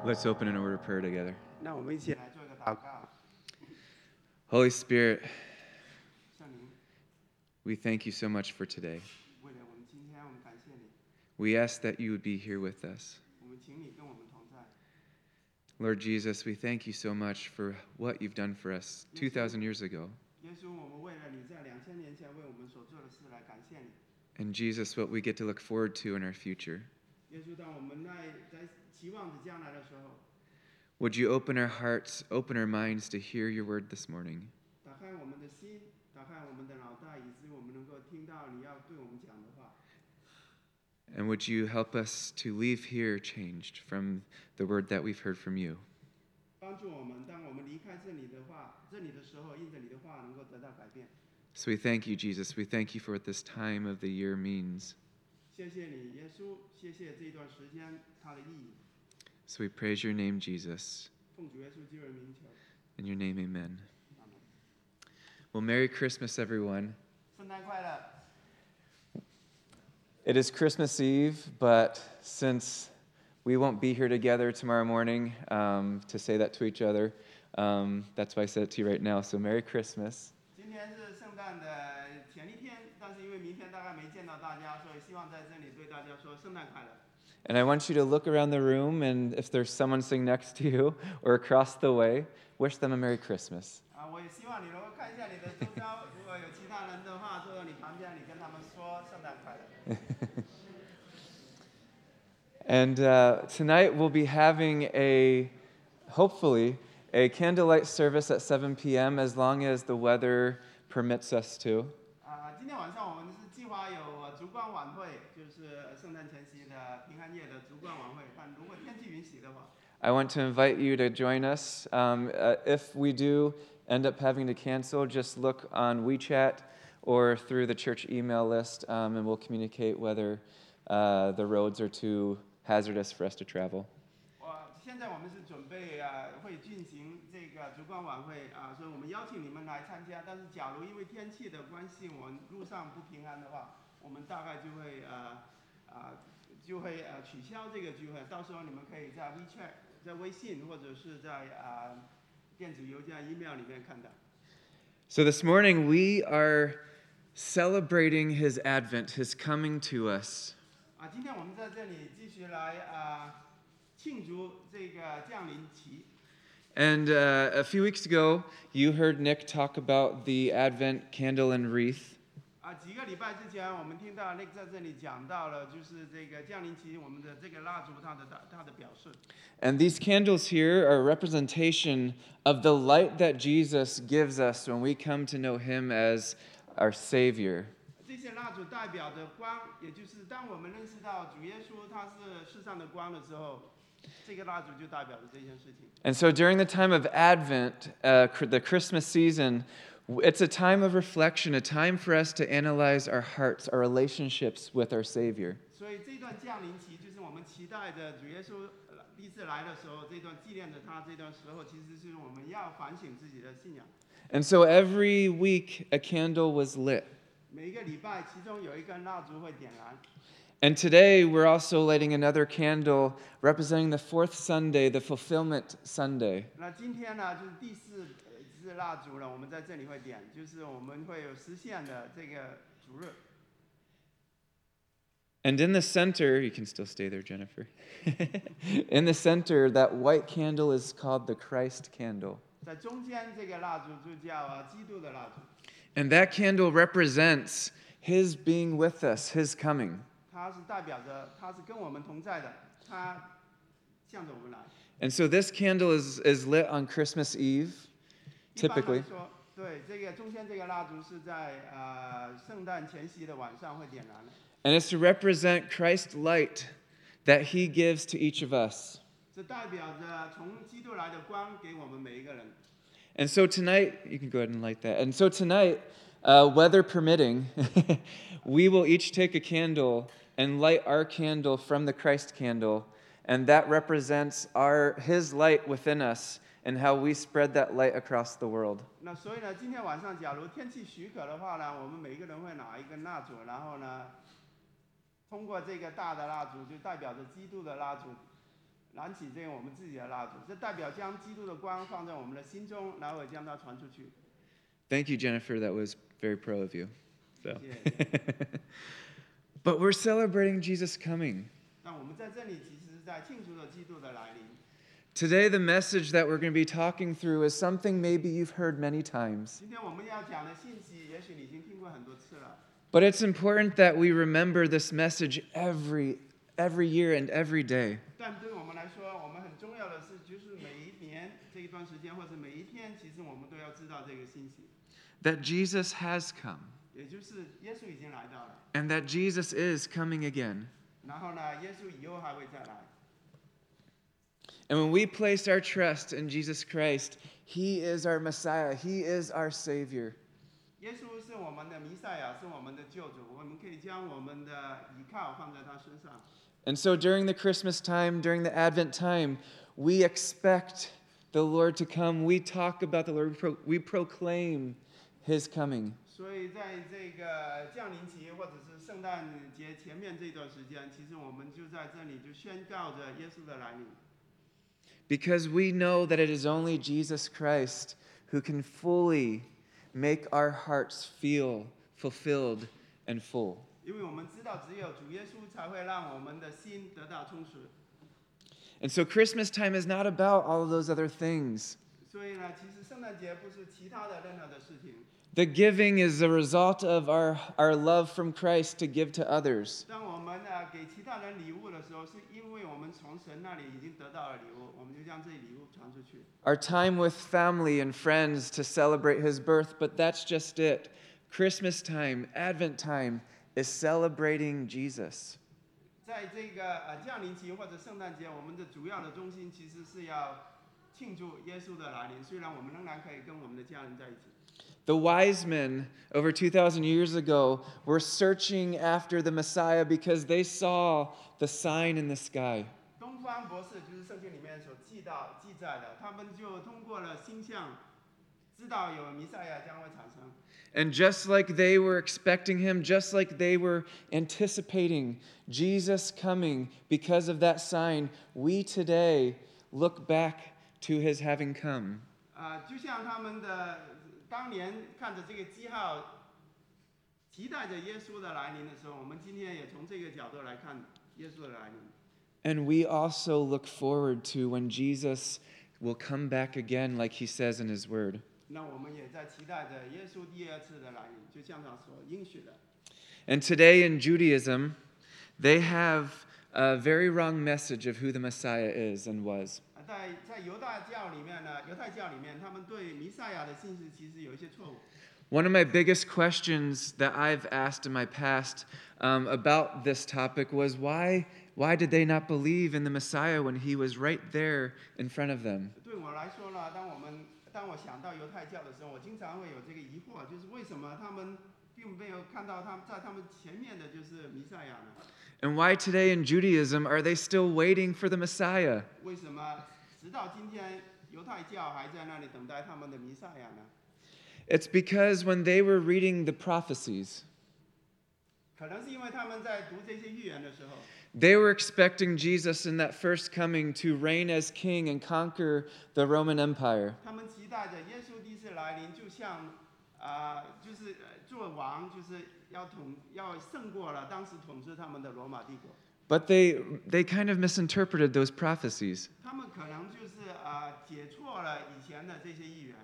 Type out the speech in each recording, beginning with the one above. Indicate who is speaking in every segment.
Speaker 1: Let's open in a word of prayer together.
Speaker 2: 那我们一起来做一个祷告。
Speaker 1: Holy Spirit,
Speaker 2: 圣灵，
Speaker 1: we thank you so much for today.
Speaker 2: 为了我们今天，我们感谢你，
Speaker 1: We ask that you would be here with us.
Speaker 2: 我们请你跟我们同在。
Speaker 1: Lord Jesus, we thank you so much for what you've done for us 2,000 years ago.
Speaker 2: 耶稣，我们为了你在2000年前为我们所做的事来感谢你。
Speaker 1: And Jesus, what we get to look forward to in our future.
Speaker 2: 耶稣，当我们在期望着将来的时候，
Speaker 1: Would you open our hearts, open our minds to hear your word this morning?
Speaker 2: 打开我们的心，打开我们的脑袋，以致我们能够听到你要对我们讲的话。
Speaker 1: And would you help us to leave here changed from the word that we've heard from you?
Speaker 2: 帮助我们，当我们离开这里的时候，因着你的话能够得到改变。
Speaker 1: So we thank you, Jesus. We thank you for what this time of the year means.
Speaker 2: 谢谢你，耶稣，谢谢这段时间它的意义。
Speaker 1: So we praise your name, Jesus.
Speaker 2: 奉主耶稣基督的名求。
Speaker 1: In your name, amen.
Speaker 2: 阿门。
Speaker 1: Well, Merry Christmas, everyone.
Speaker 2: 圣诞快乐！
Speaker 1: It is Christmas Eve, but since we won't be here together tomorrow morning to say that to each other, that's why I said it to you right now. So Merry Christmas.
Speaker 2: 今天是圣诞的前一天，但是因为明天大概没见到大家，所以希望在这里对大家说圣诞快乐。
Speaker 1: And I want you to look around the room, and if there's someone sitting next to you or across the way, wish them a Merry Christmas.
Speaker 2: 我也希望你能够看一下你的周遭，如果有其他人的话坐在你旁边，你跟他们说圣诞快乐。
Speaker 1: And tonight we'll be having hopefully, a candlelight service at 7 p.m. as long as the weather permits us to.
Speaker 2: 今天晚上我们是计划有烛光晚会，就是圣诞前夕的平安夜的烛光晚会，但如果天气允许的话。
Speaker 1: I want to invite you to join us. If we do end up having to cancel, just look on WeChat or through the church email list, and we'll communicate whether the roads are too hazardous for us to travel.
Speaker 2: 现在我们是准备会进行这个烛光晚会所以我们邀请你们来参加。但是假如因为天气的关系，我们路上不平安的话，我们大概就会取消这个聚会。到时候你们可以在 WeChat、在微信或者是在电子邮件 email 里面看到。
Speaker 1: So this morning we are celebrating his advent, his coming to us.
Speaker 2: 今天我们在这里继续来庆祝这个降临期。
Speaker 1: And a few weeks ago, you heard Nick talk about the Advent candle and wreath.
Speaker 2: 几个礼拜之前，我们听到 Nick 在这里讲到了，就是这个降临期我们的这个蜡烛它的表示。
Speaker 1: And these candles here are a representation of the light that Jesus gives us when we come to know him as our Savior.
Speaker 2: 这些蜡烛代表着光，也就是当我们认识到主耶稣他是世上的光的时候，这个蜡烛就代表着这件事情。
Speaker 1: And so during the time of Advent, the Christmas season, it's a time of reflection, a time for us to analyze our hearts, our relationships with our Savior.
Speaker 2: 所以这段降临期就是我们期待着主耶稣第一次来的时候，这段纪念着他这段时候，其实是我们要反省自己的信仰。
Speaker 1: And so every week a candle was lit.
Speaker 2: 每一个礼拜，其中有一根蜡烛会点燃。
Speaker 1: And today we're also lighting another candle representing the fourth Sunday, the fulfillment Sunday.
Speaker 2: 那今天呢，就是第四支蜡烛了，我们在这里会点，就是我们会有实现的这个主日。
Speaker 1: And in the center, you can still stay there, Jennifer. In the center, that white candle is called the Christ candle.
Speaker 2: 在中间这个蜡烛就叫基督的蜡烛。
Speaker 1: And that candle represents his being with us, his coming.
Speaker 2: 它是代表着他是跟我们同在的，他向着我们来。
Speaker 1: And so this candle is lit on Christmas Eve,
Speaker 2: 一般来
Speaker 1: typically.
Speaker 2: 说，对这个中间这个蜡烛是在圣诞前夕的晚上会点燃的。
Speaker 1: And it's to represent Christ's light that he gives to each of us.
Speaker 2: 这代表着从基督来的光给我们每一个人。
Speaker 1: And so tonight, you can go ahead and light that. And so tonight, weather permitting, we will each take a candle and light our candle from the Christ candle. And that represents his light within us and how we spread that light across the world.
Speaker 2: 那所以呢，今天晚上假如天气许可的话呢，我们每一个人会拿一根蜡烛，然后呢，通过这个大的蜡烛就代表着基督的蜡烛， 燃起这个我们自己的蜡烛，这代表将基督的光放在我们的心中，然后将它传出去。
Speaker 1: Thank you, Jennifer. That was very pro of you.
Speaker 2: 谢
Speaker 1: So.
Speaker 2: 谢。
Speaker 1: But we're celebrating Jesus' coming.
Speaker 2: 但我们在这里其实是在庆祝着基督的来临。
Speaker 1: Today, the message that we're going to be talking through is something maybe you've heard many times.
Speaker 2: 今天我们要讲的信息，也许你已经听过很多次了。
Speaker 1: But it's important that we remember this message every year and every day.
Speaker 2: 但对我们来说，我们很重要的是，就是每一年这一段时间，或者每一天，其实我们都要知道这个信息，
Speaker 1: That Jesus has come.
Speaker 2: 也就是耶稣已经来到了，
Speaker 1: And that Jesus is coming again.
Speaker 2: 然后呢，耶稣以后还会再来。
Speaker 1: And when we place our trust in Jesus Christ, He is our Messiah. He is our Savior.
Speaker 2: 耶稣是我们的弥赛亚，是我们的救主，我们可以将我们的依靠放在他身上。
Speaker 1: And so during the Christmas time, during the Advent time, we expect the Lord to come. We talk about the Lord. We proclaim His coming.
Speaker 2: 所以在这个降临期或者是圣诞节前面这段时间，其实我们就在这里就宣告着耶稣的来临。
Speaker 1: Because we know that it is only Jesus Christ who can fully make our hearts feel fulfilled and full.
Speaker 2: 因为我们知道，只有主耶稣才会让我们的心得到充实。
Speaker 1: And so Christmas time is not about all of those other things.
Speaker 2: 所以呢，其实圣诞节不是其他的任何的事情。
Speaker 1: The giving is a result of our love from Christ to give to others.
Speaker 2: 当我们给其他人礼物的时候，是因为我们从神那里已经得到了礼物，我们就将这礼物传出去。
Speaker 1: Our time with family and friends to celebrate His birth, but that's just it. Christmas time, Advent time, is celebrating Jesus.
Speaker 2: 在这个降临期或者圣诞节，我们的主要的中心其实是要庆祝耶稣的来临。虽然我们仍然可以跟我们的家人在一起。
Speaker 1: The wise men over 2,000 years ago were searching after the Messiah because they saw the sign in the sky.
Speaker 2: 东方博士就是圣经里面所记载的，他们就通过了星象，知道有弥赛亚将会产生。
Speaker 1: And just like they were expecting Him, just like they were anticipating Jesus coming because of that sign, we today look back to His having come.
Speaker 2: 就像他们的当年看着这个记号，期待着耶稣的来临的时候，我们今天也从这个角度来看耶稣的来临。
Speaker 1: And we also look forward to when Jesus will come back again, like He says in His Word.
Speaker 2: 那我们也在期待着耶稣第二次的来临，就像他所应许的。
Speaker 1: And today in Judaism, they have a very wrong message of who the Messiah is and was.
Speaker 2: 在犹太教里面呢，犹太教里面，他们对弥赛亚的信息其实有一些错误。
Speaker 1: One of my biggest questions that I've asked in my past about this topic was why did they not believe in the Messiah when He was right there in front of them?
Speaker 2: 对我来说呢，当我想到犹太教的时候，我经常会有这个疑惑，就是为什么他们并没有看到在他们前面的就是弥赛亚呢？
Speaker 1: And why today in Judaism are they still waiting for the Messiah?
Speaker 2: 为什么直到今天犹太教还在那里等待他们的弥赛亚呢？
Speaker 1: It's because when they were reading the prophecies,
Speaker 2: 可能是因为他们在读这些预言的时候，
Speaker 1: they were expecting Jesus in that first coming to reign as king and conquer the Roman Empire.
Speaker 2: 他们期待着耶稣第一次来临，就像就是做王，就是要胜过了当时统治他们的罗马帝国。
Speaker 1: But they kind of misinterpreted those prophecies.
Speaker 2: 他们可能就是解错了以前的这些预言。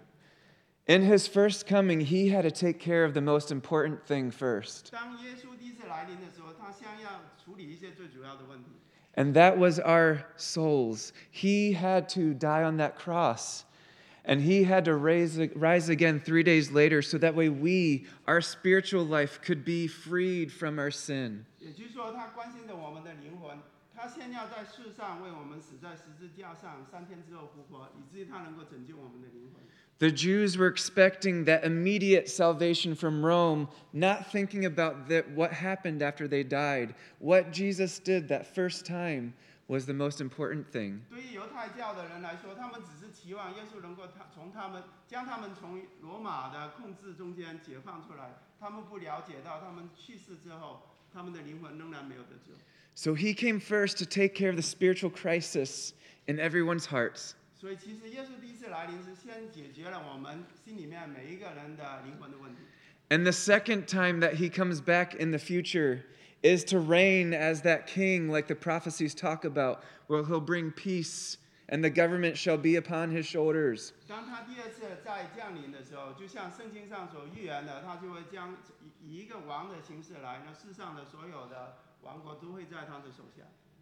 Speaker 1: In His first coming, He had to take care of the most important thing first.
Speaker 2: 当耶稣第一次来临的时候，他先要处理一些最主要的问题。
Speaker 1: And that was our souls. He had to die on that cross. And He had to rise again 3 days later so that way our spiritual life, could be freed from our sin.
Speaker 2: 也就是说，他关心着我们的灵魂，他先要在世上为我们死在十字架上，3天之后复活，以至于他能够拯救我们的灵魂。
Speaker 1: The Jews were expecting that immediate salvation from Rome, not thinking about what happened after they died. What Jesus did that first time was the most important thing.
Speaker 2: 对于犹太教的人来说，他们只是期望耶稣能够将他们从罗马的控制中间解放出来。他们不了解到，他们去世之后， 他们的灵魂仍然没有得救。
Speaker 1: So he came first to take care of the spiritual crisis in everyone's hearts.
Speaker 2: 所以其实耶稣第一次来临是先解决了我们心里面每一个人的灵魂的问题。
Speaker 1: And the second time that he comes back in the future is to reign as that king, like the prophecies talk about, where he'll bring peace and the government shall be upon his shoulders.
Speaker 2: 当他第二次再降临的时候，就像圣经上所预言的，他就会将以一个王的形式来，那世上的所有的王国都会在他的手下。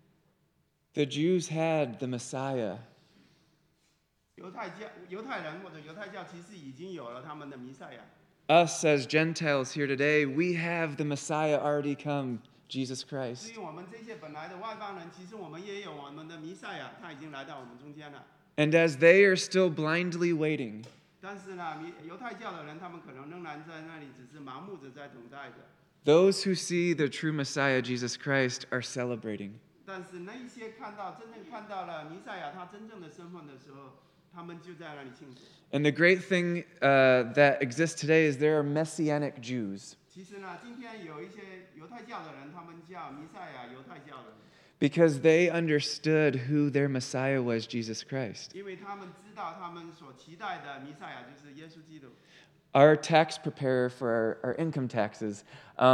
Speaker 1: The Jews had the Messiah.
Speaker 2: 犹太人或者犹太教其实已经有了他们的弥赛亚。
Speaker 1: Us as Gentiles here today, we have the Messiah already come, Jesus
Speaker 2: 至
Speaker 1: Christ.
Speaker 2: 于我们这些本来的外邦人，其实我们也有我们的弥赛亚，他已经来到我们中间了。
Speaker 1: And as they are still blindly waiting,
Speaker 2: 但是呢，犹太教的人，他们可能仍然在那里，只是盲目的在等待着。
Speaker 1: those who see the true Messiah, Jesus Christ, are celebrating.
Speaker 2: 但是那一些真正看到了弥赛亚他真正的身份的时候，他们就在那里庆祝。
Speaker 1: And the great thing that exists today is there are Messianic Jews.
Speaker 2: 其实呢，今天有一些犹太教的人，他们叫弥赛亚犹太教的人，
Speaker 1: Because they understood who their Messiah was, Jesus Christ.
Speaker 2: 因为他们知道他们所期待的弥赛亚就是耶稣基督。
Speaker 1: Our tax preparer for our income taxes,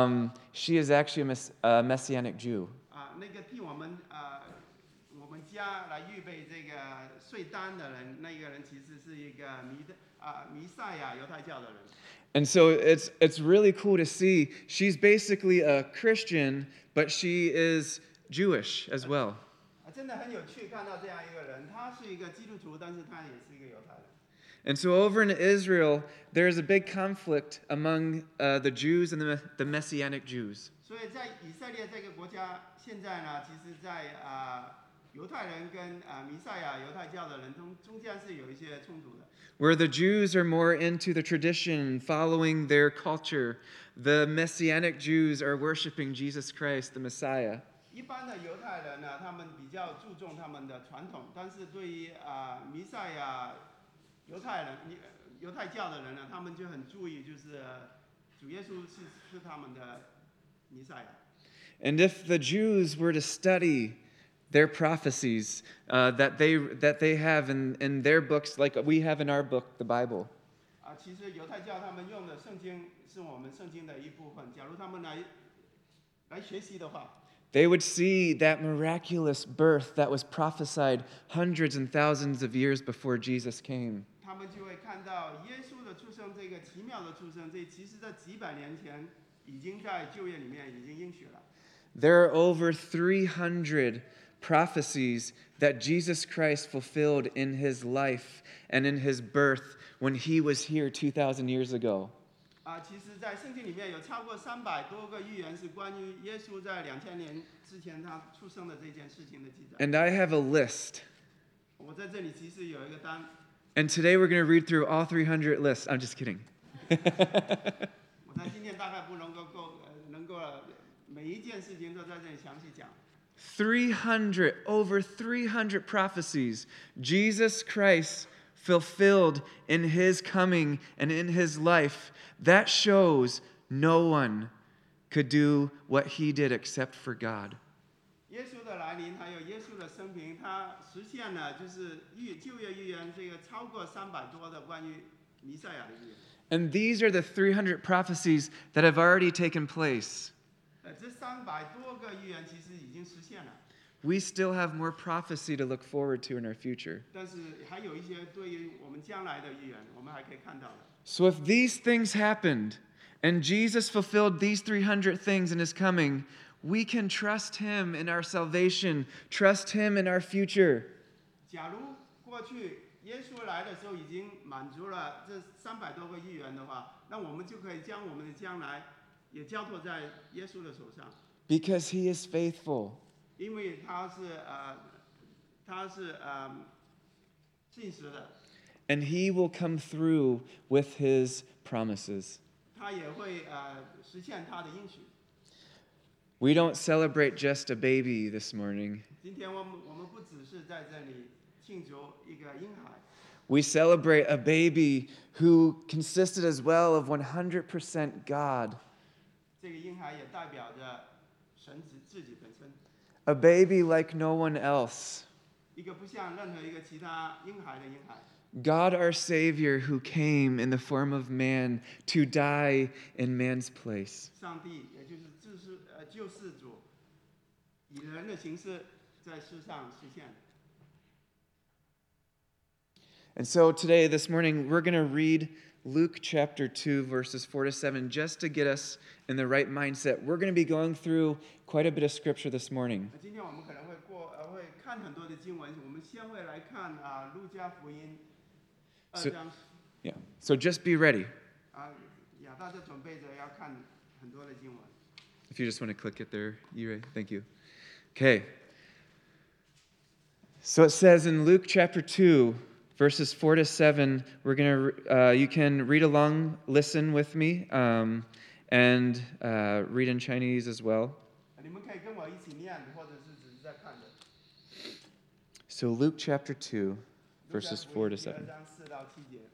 Speaker 1: she is actually a Messianic Jew.
Speaker 2: 那个替我们家来预备这个税单的人，那个人其实是一个弥赛亚犹太教的人。
Speaker 1: And so it's really cool to see. She's basically a Christian, but she is Jewish as well.
Speaker 2: 真的很有趣，看到这样一个人，他是一个基督徒，但是他也是一个犹太人。
Speaker 1: And so over in Israel, there's a big conflict among the Jews and the Messianic Jews.
Speaker 2: 所以在以色列这个国家，现在呢，其实在犹太人跟弥赛亚犹太教的人中间是有一些冲突的。
Speaker 1: Where the Jews are more into the tradition, following their culture, the Messianic Jews are worshiping Jesus Christ, the Messiah.
Speaker 2: 一般的犹太人呢，他们比较注重他们的传统，但是对于弥赛亚犹太教的人呢，他们就很注意，就是主耶稣是他们的弥赛亚。
Speaker 1: And if the Jews were to study their prophecies that they have in their books, like we have in our book, the Bible.
Speaker 2: 其实犹太教他们用的圣经是我们圣经的一部分。假如他们来学习的话，
Speaker 1: They would see that miraculous birth that was prophesied hundreds and thousands of years before Jesus came.
Speaker 2: 他们就会看到耶稣的出生，这个奇妙的出生，这其实在几百年前已经在旧约里面已经应许了。
Speaker 1: There are over 300 prophecies that Jesus Christ fulfilled in his life and in his birth when he was here 2,000 years ago.
Speaker 2: 其实，在圣经里面有超过300多个预言是关于耶稣在2000年之前他出生的这件事情的记载。
Speaker 1: And I have a list.
Speaker 2: 我在这里其实有一个单。
Speaker 1: And today we're going to read through all 300 lists. I'm just kidding.
Speaker 2: 我在今天大概不能够每一件事情都在这里详细讲。
Speaker 1: over 300 prophecies Jesus Christ fulfilled in his coming and in his life. That shows no one could do what he did except for God.
Speaker 2: 耶稣的来临，还有耶稣的生平，他实现了就是旧约预言这个超过300多的关于弥赛亚的预言。
Speaker 1: And these are the 300 prophecies that have already taken place.
Speaker 2: 这300多个预言其实已经实现了。
Speaker 1: We still have more prophecy to look forward to in our future.
Speaker 2: 但是还有一些对于我们将来的预言，我们还可以看到的。
Speaker 1: So if these things happened, and Jesus fulfilled these 300 things in his coming, we can trust him in our salvation, trust him in our future.
Speaker 2: 假如过去耶稣来的时候已经满足了这300多个预言的话，那我们就可以将我们的将来也交托在耶稣的手上。
Speaker 1: Because he is faithful.
Speaker 2: 因为他是信实的。
Speaker 1: And he will come through with his promises.
Speaker 2: 他也会实现他的应许。
Speaker 1: We don't celebrate just a baby this morning.
Speaker 2: 今天我们不只是在这里庆祝一个婴孩。
Speaker 1: We celebrate a baby who consisted as well of 100% God.
Speaker 2: 这个婴孩也代表着神自己本身，
Speaker 1: a baby like no one else.
Speaker 2: 一个不像任何一个其他婴孩的婴孩。
Speaker 1: God our Savior who came in the form of man to die in man's place.
Speaker 2: 上帝也就是救世主，以人的形式在世上实现。
Speaker 1: And so today, this morning, we're going to read Luke chapter 2, verses 4 to 7, just to get us in the right mindset. We're going to be going through quite a bit of scripture this morning.
Speaker 2: 今天我们可能会看很多的经文，我们先会来看路加福音2章。
Speaker 1: Yeah. So just be ready.
Speaker 2: 亚大家准备着要看很多的经文。
Speaker 1: If you just want to click it there, Ray, thank you. Okay. So it says in Luke chapter 2, verses 4 to 7, we're going to, you can read along, listen with me, and read in Chinese as well.
Speaker 2: 你们可以跟我一起念，或者是只是在看的。
Speaker 1: So Luke chapter 2, verses 4 to 7.
Speaker 2: 2章4到7节。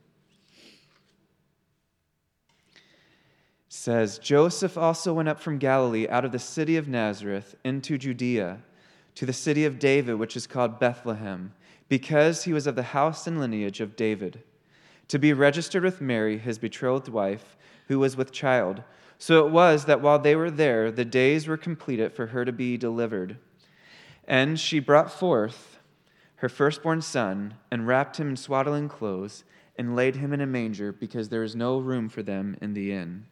Speaker 1: Says, Joseph also went up from Galilee out of the city of Nazareth into Judea, to the city of David, which is called Bethlehem, because he was of the house and lineage of David, to be registered with Mary, his betrothed wife, who was with child. So it was that while they were there, the days were completed for her to be delivered. And she brought forth her firstborn son, and wrapped him in swaddling clothes, and laid him in a manger, because there was no room for them in the inn.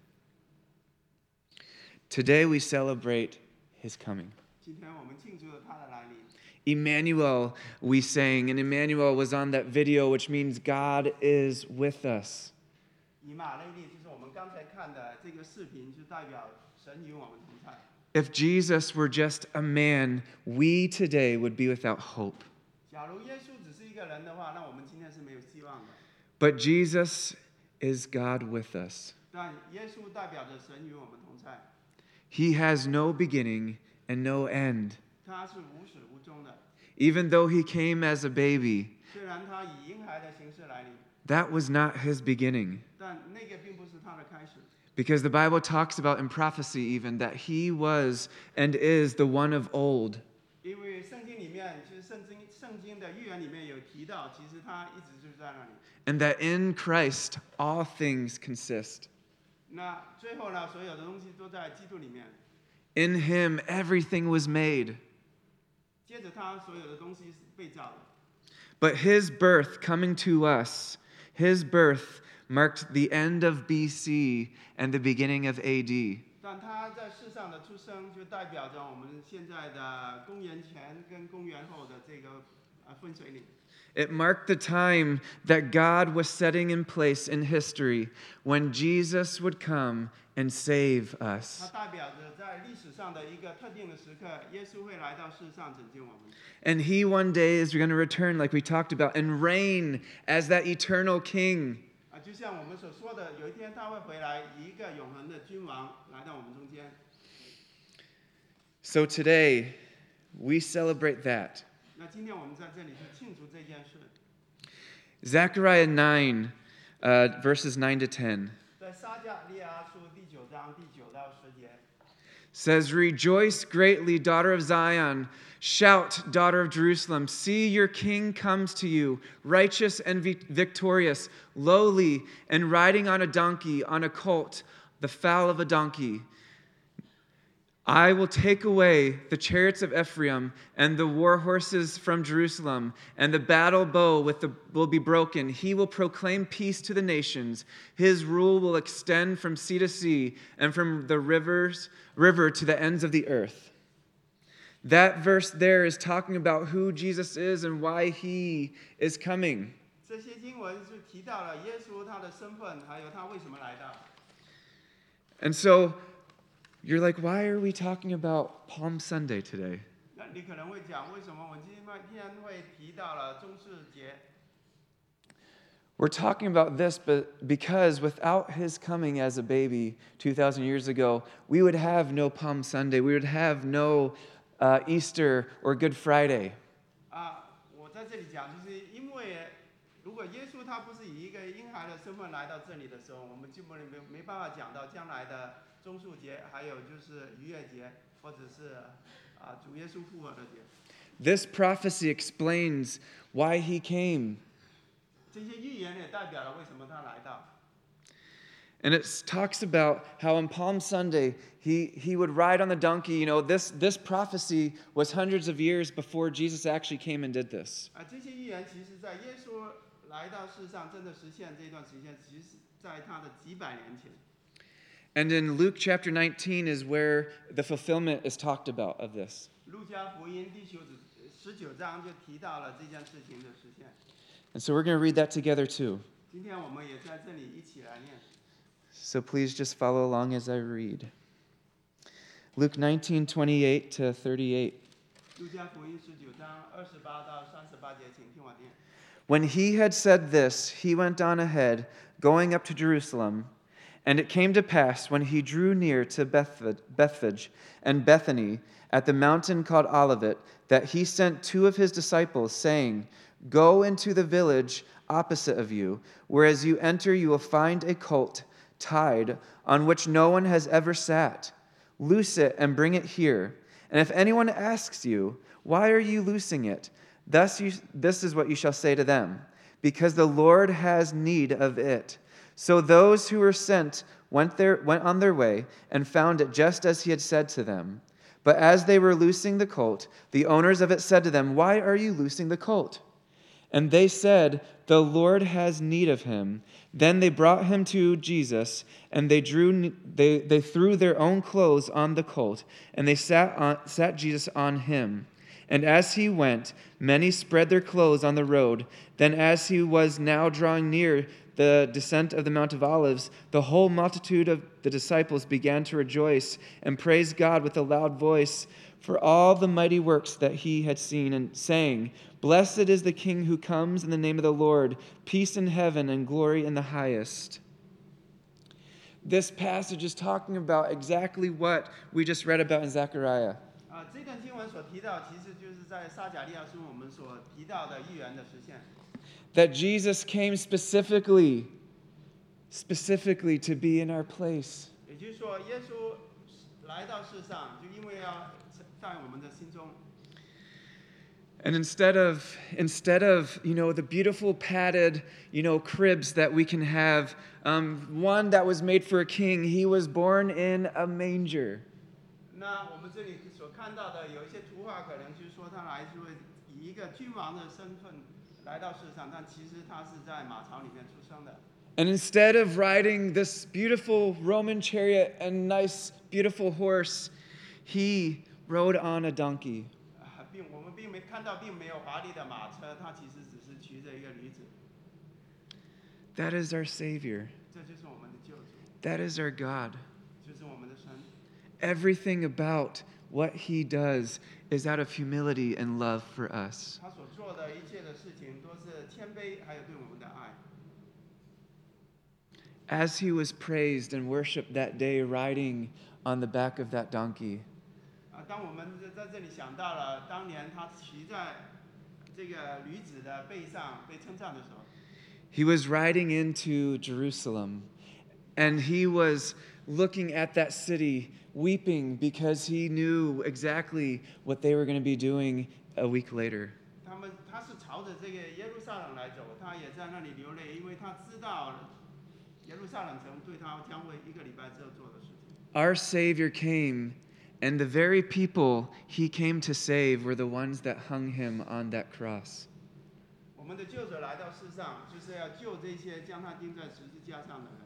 Speaker 1: Today we celebrate his coming.
Speaker 2: 今天我们庆祝了他的来临。
Speaker 1: Emmanuel, we sang, and Emmanuel was on that video, which means God is with us.
Speaker 2: 以马内利就是我们刚才看的这个视频，就代表神与我们同在。
Speaker 1: If Jesus were just a man, we today would be without hope.
Speaker 2: 假如耶稣只是一个人的话，那我们今天是没有希望的。
Speaker 1: But Jesus is God with us.
Speaker 2: 但耶稣代表着神与我们同在，
Speaker 1: He has no beginning and no end.
Speaker 2: 他是无始无终的。
Speaker 1: Even though he came as a baby,
Speaker 2: 虽然他以婴孩的形式来临，
Speaker 1: that was not his beginning.
Speaker 2: 但那个并不是他的开始。
Speaker 1: Because the Bible talks about in prophecy even that he was and is the one of old.
Speaker 2: 因为圣经里面，其实圣经的预言里面有提到，其实他一直就在那里。
Speaker 1: And that in Christ all things consist.
Speaker 2: 那最后呢，所有的东西都在基督里面。
Speaker 1: In him everything was made.
Speaker 2: 接着他所有的东西是被造的。
Speaker 1: But his birth coming to us, his birth marked the end of BC and the beginning of AD.
Speaker 2: 但他在世上的出生，就代表着我们现在的公元前跟公元后的这个分水岭。
Speaker 1: It marked the time that God was setting in place in history when Jesus would come and save
Speaker 2: 它
Speaker 1: us.
Speaker 2: 代表着在历史上的一个特定的时刻，耶稣会来到世上拯救我们。
Speaker 1: And he one day is going to return, like we talked about, and reign as that eternal king.
Speaker 2: 就像我们所说的，有一天他会回来，以一个永恒的君王来到我们中间。
Speaker 1: So today, we celebrate that.
Speaker 2: 那今天我们在这里就庆祝这件事。
Speaker 1: Zechariah 9, verses 9 to 10.
Speaker 2: 在撒迦利亚书第9章第9到10节。
Speaker 1: Says, Rejoice greatly, daughter of Zion. Shout, daughter of Jerusalem. See, your king comes to you, righteous and victorious, lowly, and riding on a donkey, on a colt, the foal of a donkey. I will take away the chariots of Ephraim and the war horses from Jerusalem, and the battle bow will be broken. He will proclaim peace to the nations. His rule will extend from sea to sea and from the river to the ends of the earth. That verse there is talking about who Jesus is and why he is coming.
Speaker 2: 这些经文是提到了耶稣他的身份，还有他为什么来到。
Speaker 1: And so you're like, why are we talking about Palm Sunday today?
Speaker 2: 那你可能会讲，为什么我今天会提到了中世节？
Speaker 1: We're talking about this, but because without his coming as a baby 2,000 years ago, we would have no Palm Sunday. We would have no Easter or Good Friday.
Speaker 2: 我在这里讲，就是因为如果耶稣他不是以一个婴孩的身份来到这里的时候，我们基本没办法讲到将来的中树节，还有就是逾越节。 或者是主耶稣复活的节。
Speaker 1: This prophecy explains why he came.
Speaker 2: 这些预言也代表了为什么他来到。
Speaker 1: And it talks about how on Palm Sunday he would ride on the donkey. You know, this prophecy was hundreds of years before Jesus actually came and did this.
Speaker 2: 这些预言其实在耶稣来到世上真的实现这段时间，其实在他的几百年前。
Speaker 1: And in Luke chapter 19 is where the fulfillment is talked about of this.
Speaker 2: 路加福音第19章就提到了这件事情的实现。
Speaker 1: And so we're going to read that together too.
Speaker 2: 今天我们也在这里一起来念。
Speaker 1: So please just follow along as I read. Luke 19:28 to 38.
Speaker 2: 路加福音19章28到38节，请听我念。
Speaker 1: When he had said this, he went on ahead, going up to Jerusalem. And it came to pass, when he drew near to Bethphage and Bethany, at the mountain called Olivet, that he sent two of his disciples, saying, Go into the village opposite of you, where as you enter you will find a colt tied, on which no one has ever sat. Loose it and bring it here. And if anyone asks you, Why are you loosing it? This is what you shall say to them, because the Lord has need of it. So those who were sent went on their way and found it just as he had said to them. But as they were loosing the colt, the owners of it said to them, Why are you loosing the colt? And they said, The Lord has need of him. Then they brought him to Jesus, and they threw their own clothes on the colt, and they sat Jesus on him. And as he went, many spread their clothes on the road. Then as he was now drawing near the descent of the Mount of Olives, the whole multitude of the disciples began to rejoice and praise God with a loud voice for all the mighty works that he had seen, and saying, Blessed is the King who comes in the name of the Lord, peace in heaven and glory in the highest. This passage is talking about exactly what we just read about in Zechariah.
Speaker 2: 这段经文所提到，其实就是在撒迦利亚书我们所提到的预言的实现。
Speaker 1: That Jesus came specifically to be in our place.
Speaker 2: 也就是说，耶稣来到世上，就因为要在我们的心中。
Speaker 1: And instead of the beautiful padded cribs that we can have, one that was made for a king, he was born in a manger.
Speaker 2: 那我们这里所看到的有一些图画，可能就是说他来自以一个君王的身份来到世上，但其实他是在马槽里面出生的。
Speaker 1: And instead of riding this beautiful Roman chariot and nice, beautiful horse, he rode on a donkey.
Speaker 2: 我们并没有华丽的马车，他其实只是骑着一个驴子。
Speaker 1: That is our Savior.
Speaker 2: 这就是我们的救主。
Speaker 1: That is our God.
Speaker 2: 就是我们的神。
Speaker 1: Everything about what he does is out of humility and love for us.
Speaker 2: 他所做的一切的事情都是谦卑，还有对我们的爱。
Speaker 1: As he was praised and worshipped that day riding on the back of that donkey.
Speaker 2: 当我们在这里想到了当年他骑在这个驴子的背上被称赞的时候
Speaker 1: He was riding into Jerusalem, and he was looking at that city, weeping because he knew exactly what they were going to be doing a week later.
Speaker 2: 他是朝着这个耶路撒冷来走，他也在那里流泪，因为他知道耶路撒冷城对他将会一个礼拜之后做的事情。
Speaker 1: Our Savior came, and the very people he came to save were the ones that hung him on that cross.
Speaker 2: 我们的救主来到世上，就是要救这些将他钉在十字架上的人。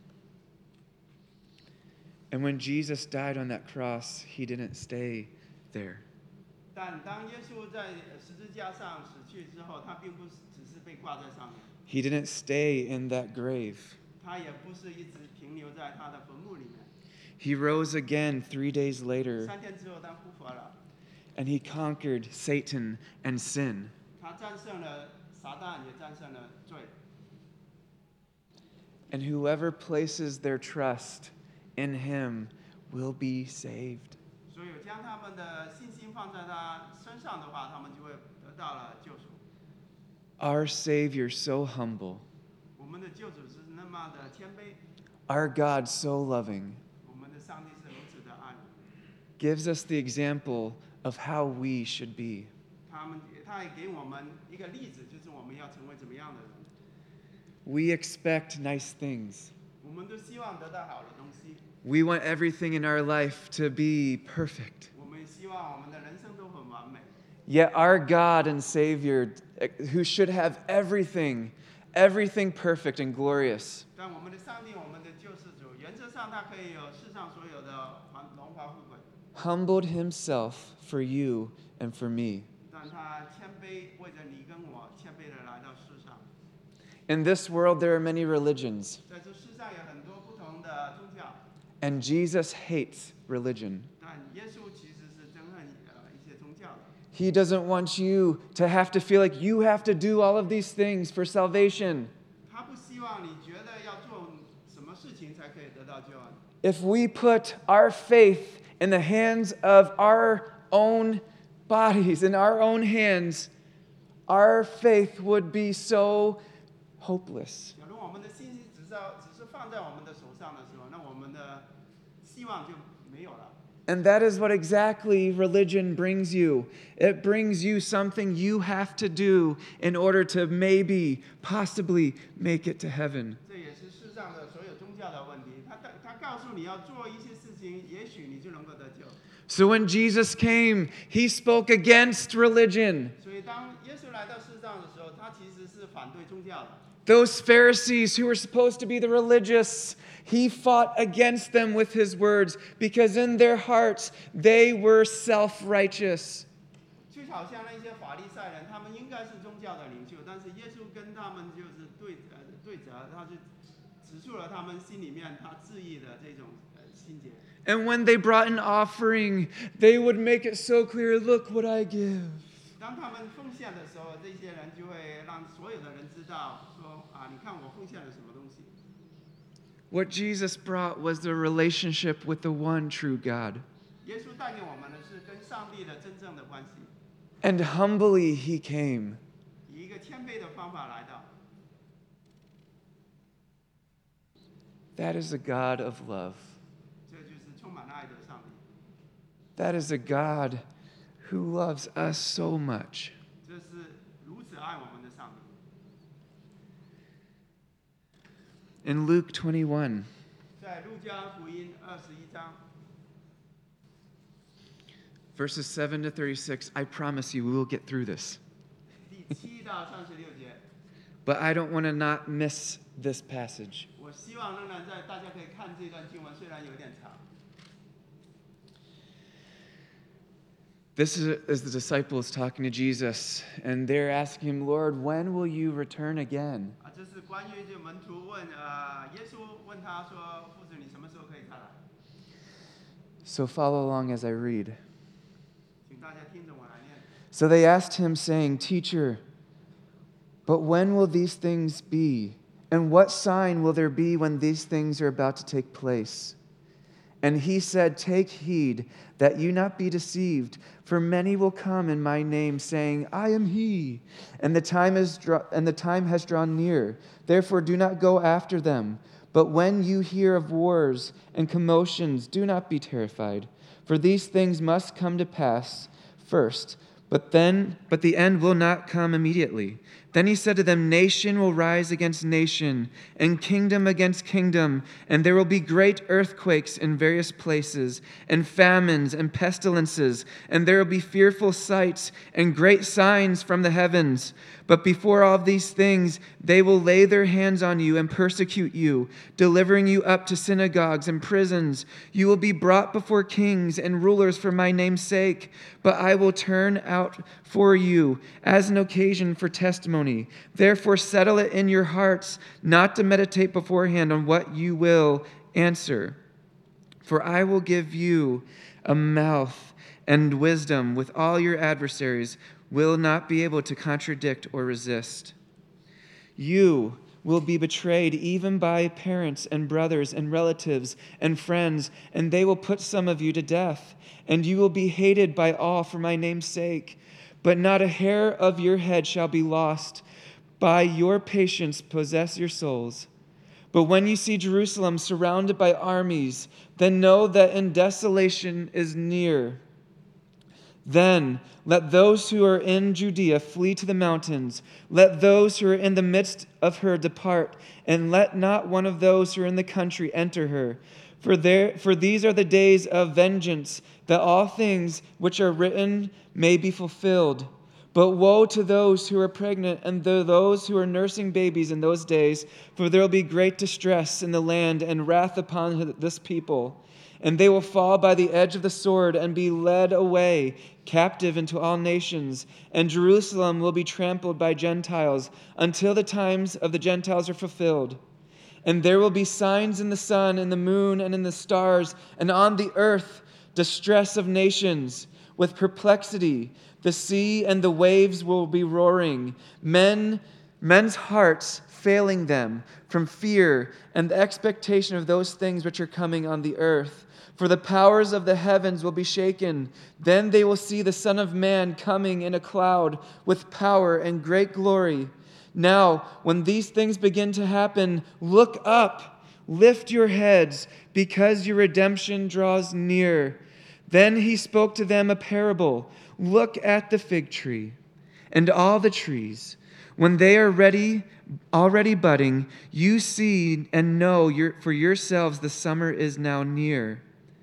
Speaker 1: And when Jesus died on that cross, he didn't stay there.
Speaker 2: 但当耶稣在十字架上死去之后，他并不只是被挂在上面。
Speaker 1: He didn't stay in that grave.
Speaker 2: 他也不是一直停留在他的坟墓里面。
Speaker 1: He rose again 3 days later.
Speaker 2: 3天之后，他复活了。
Speaker 1: And he conquered Satan and sin.
Speaker 2: 他战胜了撒旦，也战胜了罪。
Speaker 1: And whoever places their trust in him will be saved.
Speaker 2: 所以将他们的信心放在他身上的话，他们就会得到了救赎。
Speaker 1: Our Savior so humble.
Speaker 2: 我们的救主是那么的谦卑。
Speaker 1: Our God so loving.
Speaker 2: 我们的上帝是如此的爱。
Speaker 1: gives us the example of how we should be.
Speaker 2: 他也给我们一个例子，就是我们要成为怎么样的人。
Speaker 1: We expect nice things.
Speaker 2: 我们都希望得到好的东西，
Speaker 1: We want everything in our life to be perfect.
Speaker 2: 我们希望我们的人生都很完美。
Speaker 1: Yet our God and Savior, who should have everything perfect and glorious,
Speaker 2: 但我们的上帝，我们的救世主，原则上他可以有世上所有的荣华富贵，
Speaker 1: humbled himself for you and for me.
Speaker 2: 但他谦卑，为着你跟我谦卑的来到世上。
Speaker 1: In this world, there are many religions,
Speaker 2: 在这世上有很多不同的宗教，
Speaker 1: and Jesus hates religion.
Speaker 2: 但耶稣其实是憎恨一些宗教的。
Speaker 1: He doesn't want you to have to feel like you have to do all of these things for salvation.
Speaker 2: 他不希望你觉得要做什么事情才可以得到救恩。
Speaker 1: If we put our faith in the hands of our own bodies, in our own hands, our faith would be so hopeless.
Speaker 2: 假如我们的信心只是放在我们的手上的时候，那我们的希望就没有了。
Speaker 1: And that is what exactly religion brings you. It brings you something you have to do in order to maybe, possibly make it to heaven.
Speaker 2: 这也是世上的所有宗教的问题。他告诉你要做一些事情，也许你就能够得救。
Speaker 1: So when Jesus came, he spoke against religion.
Speaker 2: 所以当耶稣来到世上的时候，他其实是反对宗教的。
Speaker 1: Those Pharisees who were supposed to be the religious, he fought against them with his words because in their hearts they were self-righteous.
Speaker 2: 就好像那些法利赛人，他们应该是宗教的领袖，但是耶稣跟他们就是对责，他就指出了他们心里面他质疑的这种心结。
Speaker 1: And when they brought an offering, they would make it so clear, look what I give.
Speaker 2: 当他们奉献的时候，这些人就会让所有的人知道说啊，你看我奉献了什么东西。
Speaker 1: What Jesus brought was the relationship with the one true God.
Speaker 2: 耶稣带给我们的是跟上帝的真正的关系，
Speaker 1: And humbly he came.
Speaker 2: 以一个谦卑的方法来到。
Speaker 1: That is a God of love.
Speaker 2: 这就是充满爱的上帝，
Speaker 1: That is a God who loves us so much.
Speaker 2: 这是如此爱我们的上帝。
Speaker 1: In Luke 21,
Speaker 2: 在路加福音21章
Speaker 1: verses 7 to 36, I promise you we will get through this.
Speaker 2: 第7到36节，
Speaker 1: But I don't want to not miss this passage.
Speaker 2: 我希望仍然大家可以看这段经文，虽然有点长。
Speaker 1: This is the disciples talking to Jesus, and they're asking him, Lord, when will you return again?
Speaker 2: 这是关于这门徒问耶稣问他说：“父子，你什么时候可以再来？”
Speaker 1: So follow along as I read.
Speaker 2: 请大家听着我来念。
Speaker 1: So they asked him, saying, Teacher, but when will these things be? And what sign will there be when these things are about to take place? And he said, Take heed that you not be deceived, for many will come in my name, saying, I am he, and the time has drawn near. Therefore do not go after them. But when you hear of wars and commotions, do not be terrified, for these things must come to pass first, but the end will not come immediately. Then he said to them, Nation will rise against nation, and kingdom against kingdom, and there will be great earthquakes in various places, and famines and pestilences, and there will be fearful sights and great signs from the heavens. But before all these things, they will lay their hands on you and persecute you, delivering you up to synagogues and prisons. You will be brought before kings and rulers for my name's sake, but I will turn out for you as an occasion for testimony. Therefore settle it in your hearts not to meditate beforehand on what you will answer. For I will give you a mouth and wisdom with all your adversaries will not be able to contradict or resist. You will be betrayed even by parents and brothers and relatives and friends, and they will put some of you to death, and you will be hated by all for my name's sake. But not a hair of your head shall be lost. By your patience possess your souls. But when you see Jerusalem surrounded by armies, then know that in desolation is near. Then let those who are in Judea flee to the mountains. Let those who are in the midst of her depart, and let not one of those who are in the country enter her. For these are the days of vengeance, that all things which are written may be fulfilled. But woe to those who are pregnant and those who are nursing babies in those days, for there will be great distress in the land and wrath upon this people. And they will fall by the edge of the sword and be led away captive into all nations. And Jerusalem will be trampled by Gentiles until the times of the Gentiles are fulfilled. And there will be signs in the sun, in the moon, and in the stars, and on the earth distress of nations with perplexity. The sea and the waves will be roaring. Men's hearts failing them from fear and the expectation of those things which are coming on the earth. For the powers of the heavens will be shaken. Then they will see the Son of Man coming in a cloud with power and great glory. Now, when these things begin to happen, look up, lift your heads, because your redemption draws near. Then he spoke to them a parable. Look at the fig tree and all the trees. When they are already budding, you see and know for yourselves the summer is now near.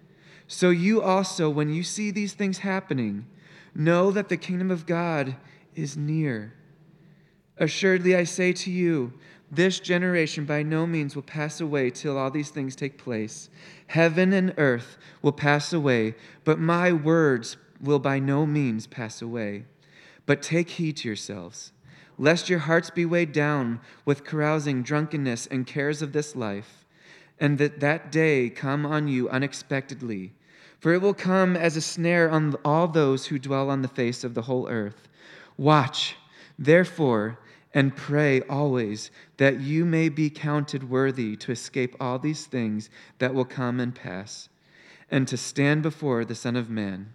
Speaker 1: So you also, when you see these things happening, know that the kingdom of God is near. Assuredly, I say to you, this generation by no means will pass away till all these things take place. Heaven and earth will pass away, but my words will by no means pass away. But take heed to yourselves, lest your hearts be weighed down with carousing, drunkenness, and cares of this life, and that day come on you unexpectedly. For it will come as a snare on all those who dwell on the face of the whole earth. Watch, therefore, and pray always that you may be counted worthy to escape all these things that will come and pass, and to stand before the Son of Man.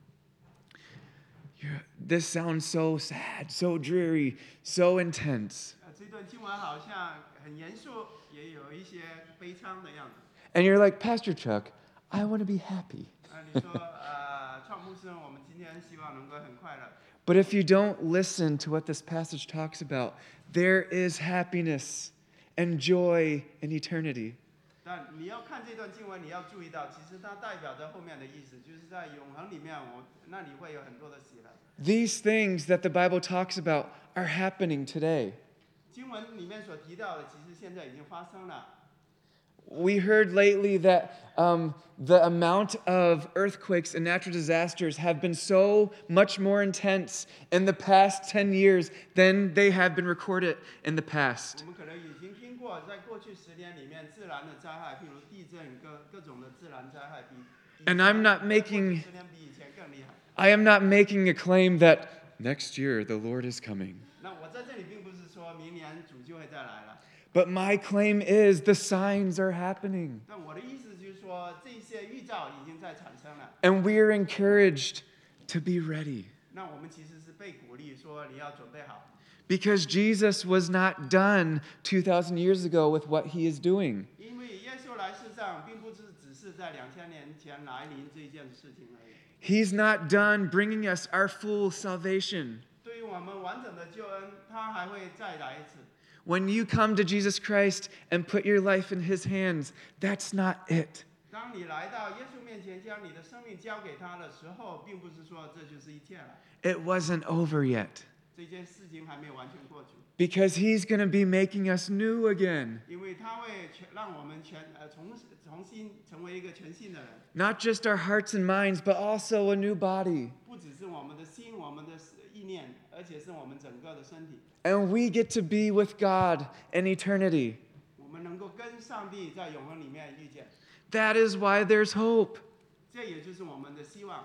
Speaker 1: This sounds so sad, so dreary, so intense.
Speaker 2: 这段经文好像很严肃，也有一些悲伤的样子。
Speaker 1: And you're like, Pastor Chuck, I want to be happy.
Speaker 2: 你说创牧师，我们今天希望能够很快乐。
Speaker 1: But if you don't listen to what this passage talks about, there is happiness and joy in eternity.
Speaker 2: 但你要看这段经文，你要注意到，其实它代表着后面的意思，就是在永恒里面，那里会有很多的喜乐。
Speaker 1: These things that the Bible talks about are happening today.
Speaker 2: 经文里面所提到的，其实现在已经发生了。
Speaker 1: We heard lately that the amount of earthquakes and natural disasters have been so much more intense in the past 10 years than they have been recorded in the past.
Speaker 2: 我们可能已经听过，在过去10年里面，自然的灾害，譬如地震，各种的自然灾害，比
Speaker 1: And I'm not
Speaker 2: 10
Speaker 1: making
Speaker 2: 年比以前更厉害。
Speaker 1: I am not making a claim that next year the Lord is coming.
Speaker 2: 那我在这里并不是说明年主就会再来了。
Speaker 1: But my claim is the signs are happening.
Speaker 2: 但我的意思就是说，这些预兆已经在产生了。
Speaker 1: And we are encouraged to be ready.
Speaker 2: 那我们其实是被鼓励说，你要准备好。
Speaker 1: Because Jesus was not done 2,000 years ago with what he is doing.
Speaker 2: 因为耶稣来世上，并不是只是在2000年前来临这件事情而已。
Speaker 1: He's not done bringing us our full salvation.
Speaker 2: 对于我们完整的救恩，他还会再来一次。
Speaker 1: When you come to Jesus Christ and put your life in his hands, that's not it.
Speaker 2: 当你来到耶稣面前，将你的生命交给他的时候，并不是说这就是一切了。
Speaker 1: It wasn't over yet.
Speaker 2: 这件事情还没有完全过去。
Speaker 1: Because he's going to be making us new again.
Speaker 2: 因为他会让我们重新成为一个全新的人。
Speaker 1: Not just our hearts and minds, but also a new body.
Speaker 2: 不只是我们的心、我们的意念，而且是我们整个的身体。
Speaker 1: And we get to be with God in eternity.
Speaker 2: 我们能够跟上帝在永恒里面遇见。
Speaker 1: That is why there's hope.
Speaker 2: 这也就是我们的希望。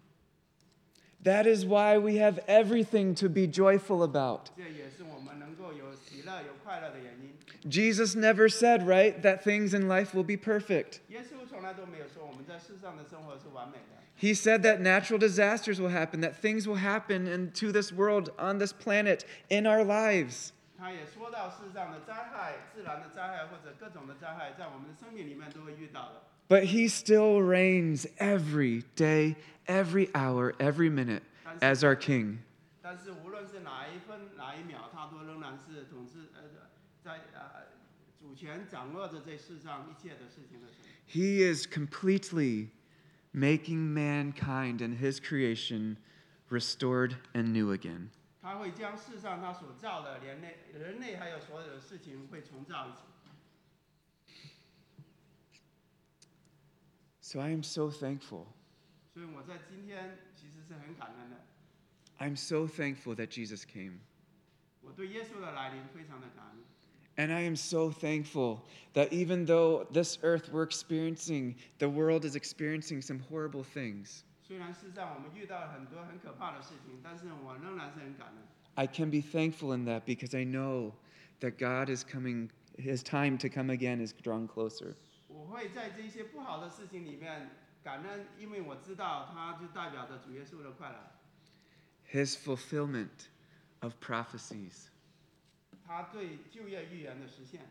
Speaker 1: That is why we have everything to be joyful about.
Speaker 2: 这也是我们能够有喜乐、有快乐的原因。
Speaker 1: Jesus never said, right, that things in life will be perfect.
Speaker 2: 耶稣从来都没有说我们在世上的生活是完美的。
Speaker 1: He said that natural disasters will happen, that things will happen into this world, on this planet, in our lives.
Speaker 2: 他也说到世上的灾害、自然的灾害或者各种的灾害，在我们的生命里面都会遇到的。
Speaker 1: But he still reigns every day, every hour, every minute as our king.
Speaker 2: 但是无论是哪一分哪一秒，他都仍然是统治在主权掌握着这世上一切的事情的神。
Speaker 1: He is completely making mankind and his creation restored and new again.
Speaker 2: 他会将世上他所造的人类还有所有的事情会重造一次。
Speaker 1: So I am so thankful.
Speaker 2: 所以我在今天其实是很感恩的。
Speaker 1: I'm so thankful that Jesus came.
Speaker 2: 我对耶稣的来临非常的感恩。
Speaker 1: And I am so thankful that even though this earth we're experiencing, the world is experiencing some horrible things,
Speaker 2: 虽然世上我们遇到很多很可怕的事情，但是我仍然是很感恩。
Speaker 1: I can be thankful in that because I know that God is coming, his time to come again is drawn closer.
Speaker 2: 我会在这些不好的事情里面感恩，因为我知道它就代表着主耶稣的快来。
Speaker 1: His fulfillment of prophecies.
Speaker 2: 他对旧约预言的实现。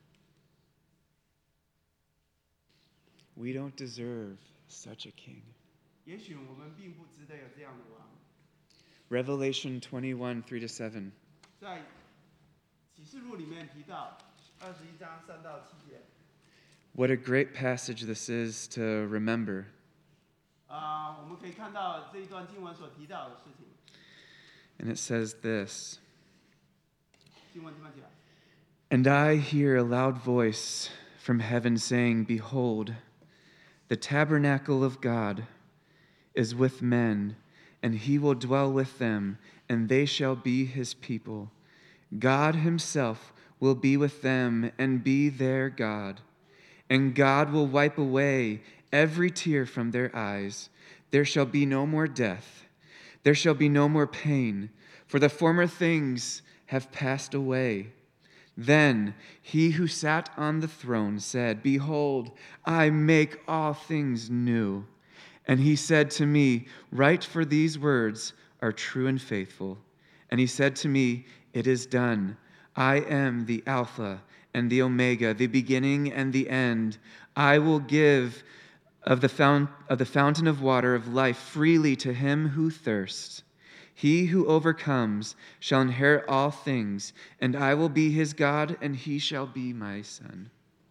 Speaker 1: We don't deserve such a king.
Speaker 2: 也许我们并不值得有这样的王。
Speaker 1: Revelation 21, 3-7.
Speaker 2: 在启示录里面提到21章3到7节。
Speaker 1: What a great passage this is to remember.
Speaker 2: 我们可以看到这一段经文所提到的事情。
Speaker 1: And it says this.
Speaker 2: 经文这么讲。
Speaker 1: And I hear a loud voice from heaven saying, Behold, the tabernacle of God is with men, and he will dwell with them, and they shall be his people. God himself will be with them and be their God. And God will wipe away every tear from their eyes. There shall be no more death. There shall be no more pain, for the former things have passed away. Then he who sat on the throne said, Behold, I make all things new. And he said to me, Write, for these words are true and faithful. And he said to me, It is done. I am the Alpha and the Omega, the beginning and the end. I will give of the fountain of water of life freely to him who thirsts. He who overcomes shall inherit all things, and I will be his God, and he shall be my son.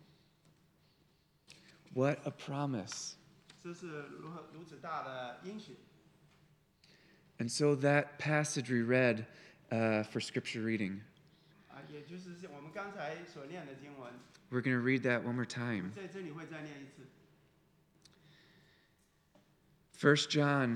Speaker 1: What a promise.
Speaker 2: 这是如此大的应许。
Speaker 1: And so that passage we read for scripture reading,
Speaker 2: 也就是我们刚才所念的经文。
Speaker 1: we're going to read that one more time.
Speaker 2: 在这里会再念一次。
Speaker 1: 1 John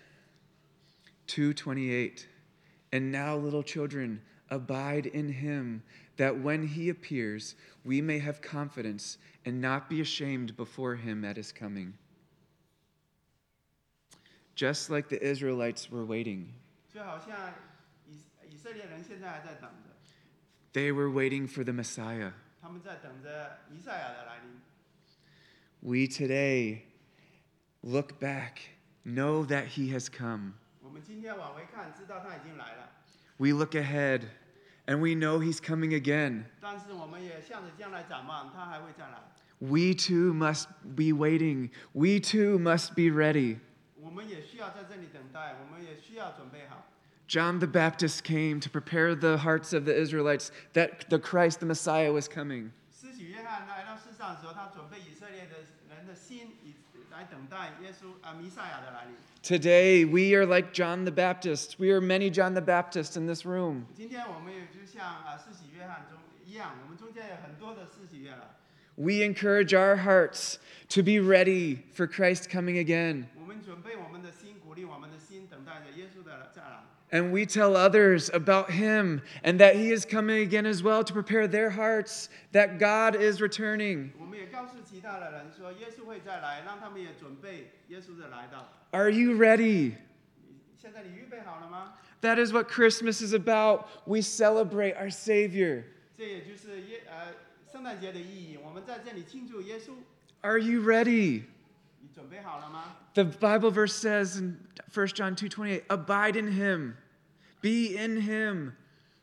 Speaker 1: 2:28. And now, little children, abide in him, that when he appears, we may have confidence and not be ashamed before him at his coming. Just like the Israelites were waiting.
Speaker 2: 就好像以色列人现在还在等着。
Speaker 1: They were waiting for the Messiah.
Speaker 2: 他们在等着弥赛亚的来临。
Speaker 1: We today look back, know that he has come.
Speaker 2: 我们今天往回看，知道他已经来了。
Speaker 1: We look ahead, and we know he's coming again.
Speaker 2: 但是我们也向着将来展望，他还会再来。
Speaker 1: We too must be waiting. We too must be ready.
Speaker 2: 我们也需要在这里等待，我们也需要准备好。
Speaker 1: John the Baptist came to prepare the hearts of the Israelites that the Christ, the Messiah, was coming.
Speaker 2: 施洗约翰来到世上的时候，他准备以色列的人的心，来等待耶稣弥赛亚的来临。
Speaker 1: Today, we are like John the Baptist. We are many John the Baptists in this room.
Speaker 2: 今天我们也就像施洗约翰中一样，我们中间有很多的施洗约了。
Speaker 1: We encourage our hearts to be ready for Christ coming again.
Speaker 2: 我们准备我们的心，鼓励我们的心，等待着耶稣的再来。
Speaker 1: And we tell others about him and that he is coming again as well to prepare their hearts that God is returning.
Speaker 2: 我们也告诉其他的人说，耶稣会再来，让他们也准备耶稣的来到。
Speaker 1: Are you ready?
Speaker 2: 现在你预备好了吗？
Speaker 1: That is what Christmas is about. We celebrate our Savior.
Speaker 2: 这也就是圣诞节的意义。我们在这里庆祝耶稣。
Speaker 1: Are you ready?
Speaker 2: 你准备好了吗？
Speaker 1: The Bible verse says in 1 John 2:28, abide in him. Be in him.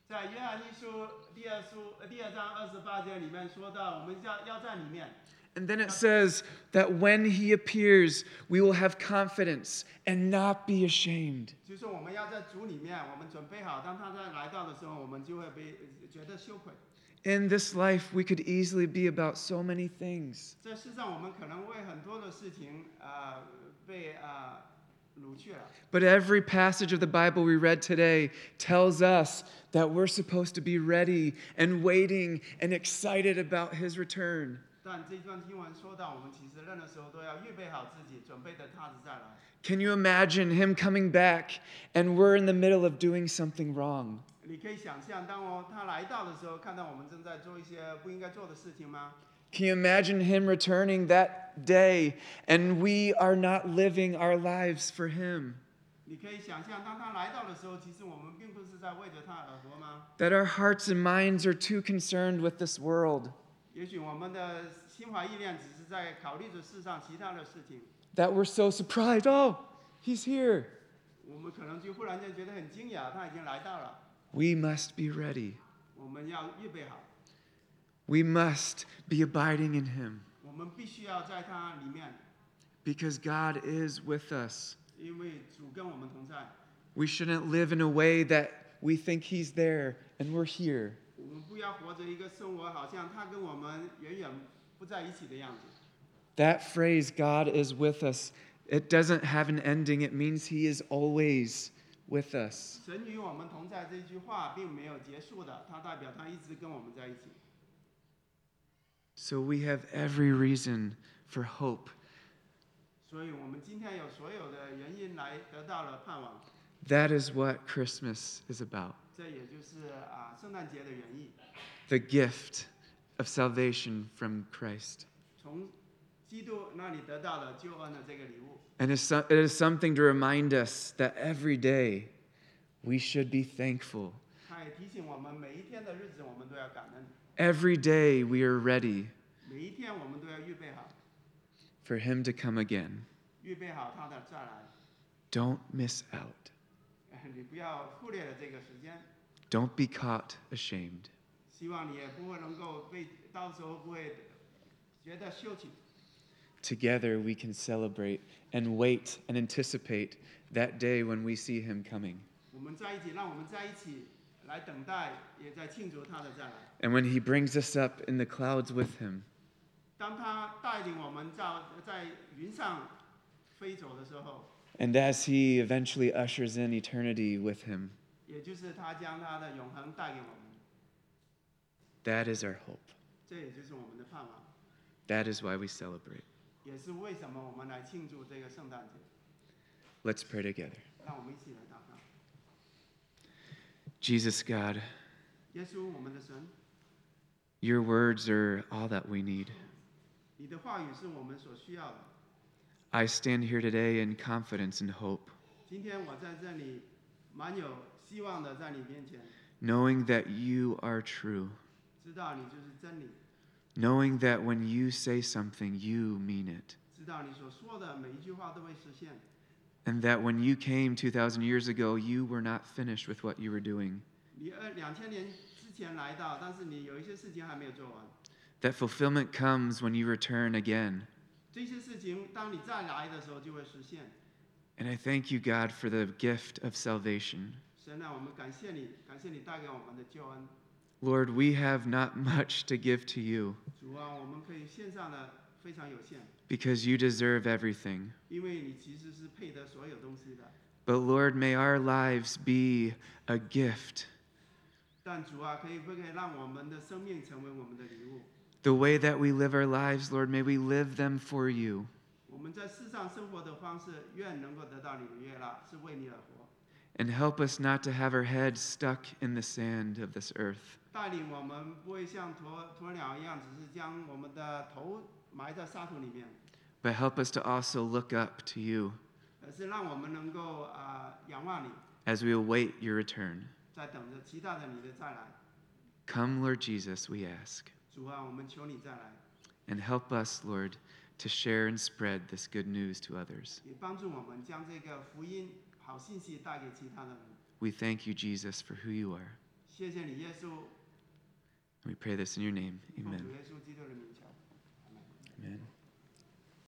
Speaker 2: 在约翰一书第二章28节里面说到，我们要在里面。
Speaker 1: And then it says that when he appears, we will have confidence and not be ashamed.
Speaker 2: 就是我们要在主里面，我们准备好，当他在来到的时候，我们就会觉得羞愧。
Speaker 1: In this life, we could easily be about so many things.
Speaker 2: 在世上，我们可能为很多的事情被掳去了。
Speaker 1: But every passage of the Bible we read today tells us that we're supposed to be ready and waiting and excited about his return.
Speaker 2: 但这段经文说到，我们其实任何时候都要预备好自己，准备着他的再来。
Speaker 1: Can you imagine him coming back and we're in the middle of doing something wrong?
Speaker 2: 你可以想象，当他来到的时候，看到我们正在做一些不应该做的事情吗？
Speaker 1: Can you imagine him returning that day and we are not living our lives for him?
Speaker 2: 你可以想象，当他来到的时候，其实我们并不是在为着他而活吗？
Speaker 1: That our hearts and minds are too concerned with this world.
Speaker 2: 也许我们的心怀意念只是在考虑着世上其他的事情。
Speaker 1: That we're so surprised, oh, he's here.
Speaker 2: 我们可能就忽然间觉得很惊讶，他已经来到了。
Speaker 1: We must be ready.
Speaker 2: 我们要预备好，
Speaker 1: We must be abiding in him
Speaker 2: 我们必须要在他里面，
Speaker 1: because God is with us.
Speaker 2: 因为主跟我们同在。
Speaker 1: We shouldn't live in a way that we think he's there and we're here.
Speaker 2: 我们不要活着一个生活，好像他跟我们远远不在一起的样子。
Speaker 1: That phrase, God is with us, it doesn't have an ending. It means he is always with us.
Speaker 2: 神与我们同在这句话并没有结束的，它代表他一直跟我们在一起。
Speaker 1: So we have every reason for hope.
Speaker 2: 所以我们今天有所有的原因来得到了盼望，
Speaker 1: That is what Christmas is about.
Speaker 2: 这也就是圣诞节的原意。
Speaker 1: The gift of salvation from Christ.
Speaker 2: 从基督那里得到了救恩的这个礼物，
Speaker 1: And it is something to remind us that every day we should be thankful.
Speaker 2: 他也提醒我们，每一天的日子我们都要感恩，
Speaker 1: Every day we are ready
Speaker 2: 每一天我们都要预备好，
Speaker 1: for him to come again.
Speaker 2: 预备好他的再来。
Speaker 1: Don't miss out.
Speaker 2: 你不要忽略了这个时间，
Speaker 1: Don't be caught ashamed.
Speaker 2: 希望你也不会能够到时候不会觉得羞耻。
Speaker 1: Together we can celebrate and wait and anticipate that day when we see him coming.
Speaker 2: 我们在一起，让我们在一起来等待，也在庆祝他的再来。
Speaker 1: And when he brings us up in the clouds with him,
Speaker 2: 当他带领我们在云上飞走的时候，
Speaker 1: and as he eventually ushers in eternity with him,
Speaker 2: 也就是他将他的永恒带给我们，
Speaker 1: that is our hope.
Speaker 2: 这也就是我们的盼望，
Speaker 1: That is why we celebrate.
Speaker 2: 也是为什么我们来庆祝这个圣诞节。
Speaker 1: Let's pray together.
Speaker 2: 让我们一起来祷告。
Speaker 1: Jesus, God,
Speaker 2: 耶稣，我们的神，
Speaker 1: your words are all that we need.
Speaker 2: 你的话语是我们所需要的。
Speaker 1: I stand here today in confidence and hope,
Speaker 2: 今天我在这里蛮有希望的，在你面前，
Speaker 1: knowing that you are true,
Speaker 2: 知道你就是真理，
Speaker 1: knowing that when you say something, you mean it,
Speaker 2: 知道你所说的每一句话都会实现。
Speaker 1: and that when you came 2,000 years ago, you were not finished with what you were doing,
Speaker 2: 你2000年之前来到，但是你有一些事情还没有做完。
Speaker 1: that fulfillment comes when you return again.
Speaker 2: 这些事情，当你再来的时候就会实现。
Speaker 1: And I thank you, God, for the gift of salvation.
Speaker 2: 神啊，我们感谢你，感谢你带给我们的救恩。
Speaker 1: Lord, we have not much to give to you
Speaker 2: 主啊，我们可以献上的非常有限，
Speaker 1: because you deserve everything.
Speaker 2: 因为你其实是配得所有东西的。
Speaker 1: But Lord, may our lives be a gift.
Speaker 2: 但主啊，不可以让我们的生命成为我们的礼物？
Speaker 1: The way that we live our lives, Lord, may we live them for you.
Speaker 2: 我们在世上生活的方式，愿能够得到你的悦纳，是为你而活。
Speaker 1: And help us not to have our heads stuck in the sand of this earth.
Speaker 2: 带领我们不会像鸵鸟一样，只是将我们的头埋在沙土里面，
Speaker 1: But help us to also look up to you
Speaker 2: 而是让我们能够仰望你，
Speaker 1: as we await your return.
Speaker 2: 在等着期待着你的再来。
Speaker 1: Come, Lord Jesus, we ask.
Speaker 2: 主啊，我们求你再来，
Speaker 1: And help us, Lord, to share and spread this good news to others.
Speaker 2: 也帮助我们将这个福音好信息带给其他的人。
Speaker 1: We thank you, Jesus, for who you are.
Speaker 2: 谢谢你，耶稣，
Speaker 1: We pray this in your name.
Speaker 2: 奉主
Speaker 1: Amen.
Speaker 2: 耶稣基督的名求，阿门。
Speaker 1: Amen.